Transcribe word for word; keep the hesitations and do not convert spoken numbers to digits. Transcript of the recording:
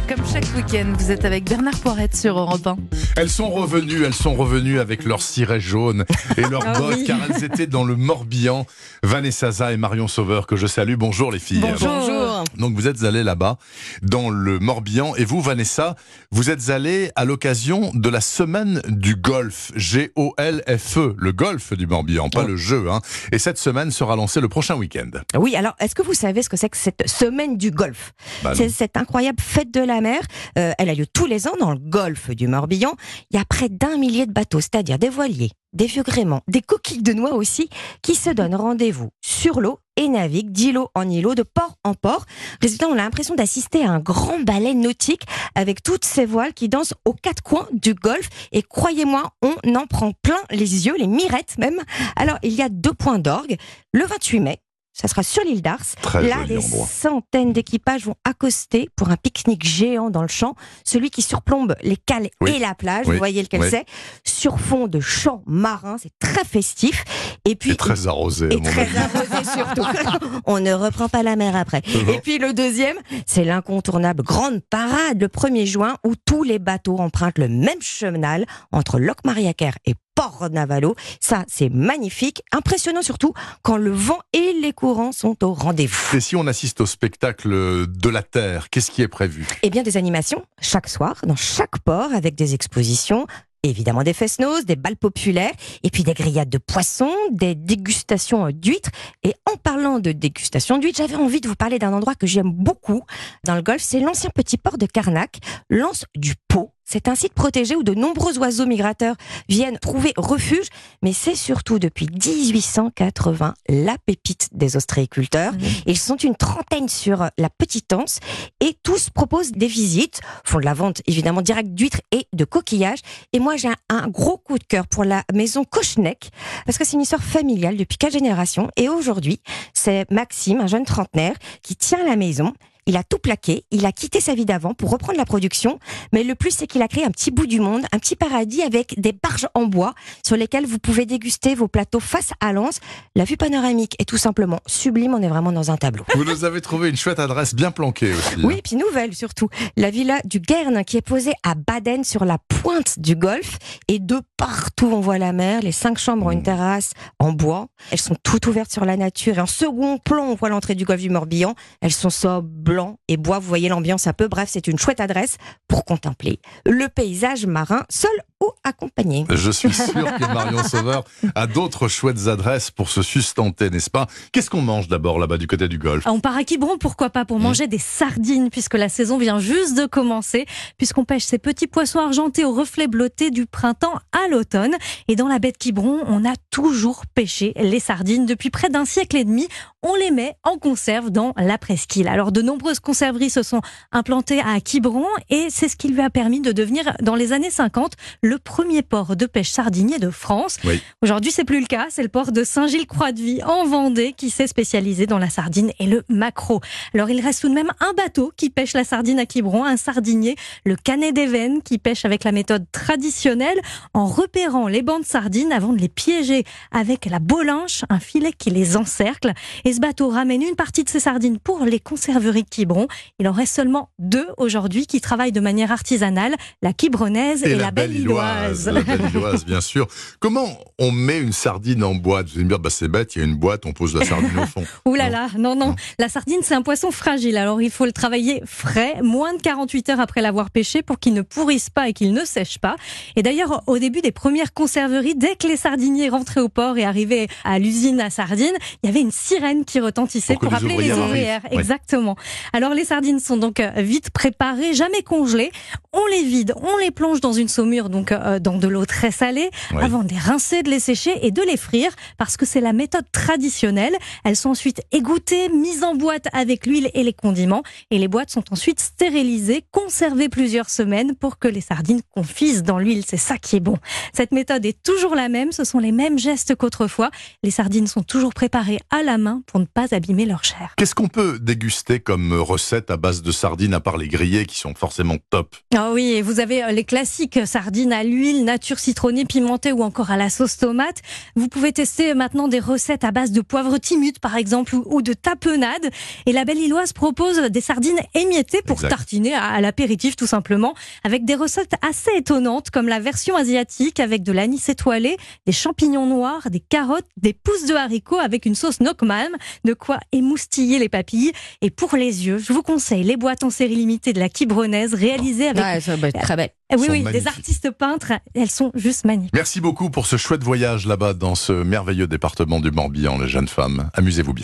comme chaque week-end, vous êtes avec Bernard Poirette sur Europe un. Elles sont revenues, elles sont revenues avec leurs cirés jaunes et leurs Ah bottes, oui. car elles étaient dans le Morbihan. Vanessa Zah et Marion Sauveur, que je salue. Bonjour les filles. Bonjour. Donc vous êtes allées là-bas, dans le Morbihan. Et vous, Vanessa, vous êtes allée à l'occasion de la semaine du golf. G O L F E, le golf du Morbihan, pas Oh. le jeu. Hein. Et cette semaine sera lancée le prochain week-end. Oui, alors est-ce que vous savez ce que c'est que cette semaine du golf? Bah non. C'est cette incroyable fête de la mer. Euh, elle a lieu tous les ans dans le golfe du Morbihan. Il y a près d'un millier de bateaux, c'est-à-dire des voiliers, des vieux gréments, des coquilles de noix aussi, qui se donnent rendez-vous sur l'eau et naviguent d'îlot en îlot, de port en port. Résultat, on a l'impression d'assister à un grand ballet nautique avec toutes ces voiles qui dansent aux quatre coins du golfe. Et croyez-moi, on en prend plein les yeux, les mirettes même. Alors, il y a deux points d'orgue. Le vingt-huit mai, ça sera sur l'île d'Ars. Très Là, joli des endroit. centaines d'équipages vont accoster pour un pique-nique géant dans le champ, celui qui surplombe les cales Oui. et la plage. Oui. Vous voyez lequel Oui. c'est. Sur fond de champs marins, c'est très festif. Et puis Et très arrosé, à et mon très avis. arrosé surtout. On ne reprend pas la mer après. Et puis le deuxième, c'est l'incontournable grande parade le premier juin où tous les bateaux empruntent le même cheminal entre Locmariaquer et Port-Navalo. Ça, c'est magnifique, impressionnant surtout quand le vent et les courants sont au rendez-vous. Et si on assiste au spectacle de la Terre, qu'est-ce qui est prévu? Et bien des animations chaque soir dans chaque port avec des expositions. Évidemment des fest-noz, des bals populaires, et puis des grillades de poissons, des dégustations d'huîtres. Et en parlant de dégustation d'huîtres, j'avais envie de vous parler d'un endroit que j'aime beaucoup dans le golfe. C'est l'ancien petit port de Carnac, l'Anse du Pau. C'est un site protégé où de nombreux oiseaux migrateurs viennent trouver refuge, mais c'est surtout depuis dix-huit cent quatre-vingts la pépite des ostréiculteurs. Mmh. Ils sont une trentaine sur la petite anse et tous proposent des visites, font de la vente évidemment directe d'huîtres et de coquillages. Et moi j'ai un, un gros coup de cœur pour la maison Cocheneck parce que c'est une histoire familiale depuis quatre générations et aujourd'hui c'est Maxime, un jeune trentenaire qui tient la maison. Il a tout plaqué, il a quitté sa vie d'avant pour reprendre la production, mais le plus c'est qu'il a créé un petit bout du monde, un petit paradis avec des barges en bois sur lesquelles vous pouvez déguster vos plateaux face à l'anse. La vue panoramique est tout simplement sublime, on est vraiment dans un tableau. Vous nous avez trouvé une chouette adresse bien planquée aussi. Oui, puis nouvelle surtout. La villa du Guern qui est posée à Baden sur la pointe du golfe et de partout on voit la mer. Les cinq chambres ont une terrasse en bois. Elles sont toutes ouvertes sur la nature et en second plan on voit l'entrée du golfe du Morbihan. Elles sont sobres, blanc et bois, vous voyez l'ambiance un peu. Bref, c'est une chouette adresse pour contempler le paysage marin, seul ou accompagné. Je suis sûr que Marion Sauveur a d'autres chouettes adresses pour se sustenter, n'est-ce pas? Qu'est-ce qu'on mange d'abord là-bas du côté du golfe? On part à Quiberon, pourquoi pas, pour manger des sardines, puisque la saison vient juste de commencer, puisqu'on pêche ces petits poissons argentés au reflet bleuté du printemps à l'automne. Et dans la baie de Quiberon, on a toujours pêché les sardines. Depuis près d'un siècle et demi, on les met en conserve dans la presqu'île. Alors de nombreuses conserveries se sont implantées à Quiberon et c'est ce qui lui a permis de devenir, dans les années cinquante, le premier port de pêche sardinier de France. Oui. Aujourd'hui, c'est plus le cas. C'est le port de Saint-Gilles-Croix-de-Vie en Vendée qui s'est spécialisé dans la sardine et le maquereau. Alors, il reste tout de même un bateau qui pêche la sardine à Quiberon, un sardinier, le Canet des Vennes, qui pêche avec la méthode traditionnelle en repérant les bancs de sardines avant de les piéger avec la bolinche, un filet qui les encercle. Et ce bateau ramène une partie de ces sardines pour les conserveries de Quiberon. Il en reste seulement deux aujourd'hui qui travaillent de manière artisanale, la quiberonnaise et, Et, la, la belle illoise. La belle illoise, bien sûr. Comment on met une sardine en boîte? Vous allez me dire, bah, c'est bête, il y a une boîte, on pose la sardine au fond. Ouh là là, non, non. La sardine, c'est un poisson fragile. Alors, il faut le travailler frais, moins de quarante-huit heures après l'avoir pêché pour qu'il ne pourrisse pas et qu'il ne sèche pas. Et d'ailleurs, au début des premières conserveries, dès que les sardiniers rentraient au port et arrivaient à l'usine à sardines, il y avait une sirène qui retentissait Pour pour, que les appeler les ouvrières ouvrières. arrivent. Ouais. Exactement. Alors, les sardines sont donc euh, vite préparées, jamais congelées. On les vide, on les plonge dans une saumure, donc euh, dans de l'eau très salée, Oui. avant de les rincer, de les sécher et de les frire, parce que c'est la méthode traditionnelle. Elles sont ensuite égouttées, mises en boîte avec l'huile et les condiments, et les boîtes sont ensuite stérilisées, conservées plusieurs semaines pour que les sardines confisent dans l'huile. C'est ça qui est bon. Cette méthode est toujours la même, ce sont les mêmes gestes qu'autrefois. Les sardines sont toujours préparées à la main pour ne pas abîmer leur chair. Qu'est-ce qu'on peut déguster comme recette à base de sardines, à part les grillées qui sont forcément top? Ah oui, et vous avez euh, les classiques sardines à l'huile, nature citronnée, pimentée ou encore à la sauce tomate. Vous pouvez tester maintenant des recettes à base de poivre timut par exemple ou, ou de tapenade. Et la Belle Illoise propose des sardines émiettées pour Exact. tartiner à, à l'apéritif tout simplement, avec des recettes assez étonnantes comme la version asiatique avec de l'anis étoilé, des champignons noirs, des carottes, des pousses de haricots avec une sauce Nockman, de quoi émoustiller les papilles. Et pour les yeux, je vous conseille les boîtes en série limitée de la Quiberonnaise réalisées avec... Ouais, ça va être très belle. Eh oui, sont oui, des magnifiques. artistes peintres, elles sont juste magnifiques. Merci beaucoup pour ce chouette voyage là-bas dans ce merveilleux département du Morbihan, les jeunes femmes. Amusez-vous bien.